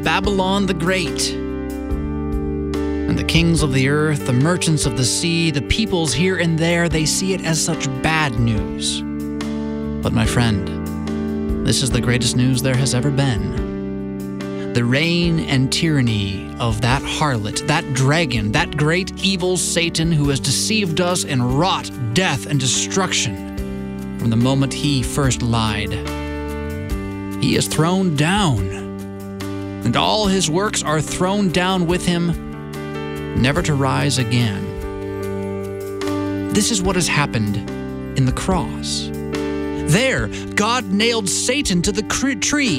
Babylon the Great. And the kings of the earth, the merchants of the sea, the peoples here and there, they see it as such bad news. But my friend, this is the greatest news there has ever been. The reign and tyranny of that harlot, that dragon, that great evil Satan who has deceived us and wrought death and destruction from the moment he first lied. He is thrown down, and all his works are thrown down with him, never to rise again. This is what has happened in the cross. There, God nailed Satan to the tree.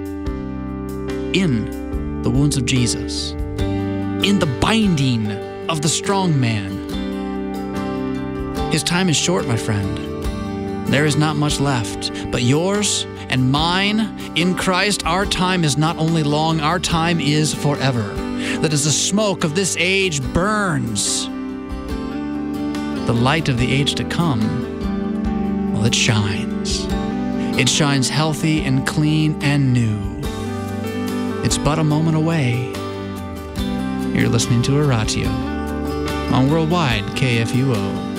In the wounds of Jesus. In the binding of the strong man. His time is short, my friend. There is not much left, but yours and mine, in Christ, our time is not only long, our time is forever. That as the smoke of this age burns, the light of the age to come, well, it shines. It shines healthy and clean and new. It's but a moment away. You're listening to Oratio on Worldwide KFUO.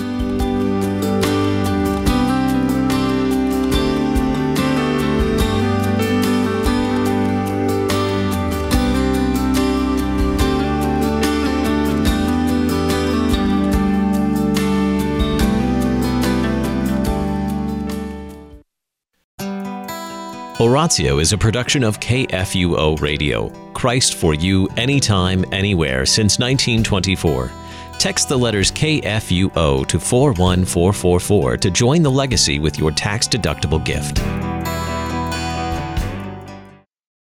Oratio is a production of KFUO Radio, Christ for you, anytime, anywhere, since 1924. Text the letters KFUO to 41444 to join the legacy with your tax-deductible gift.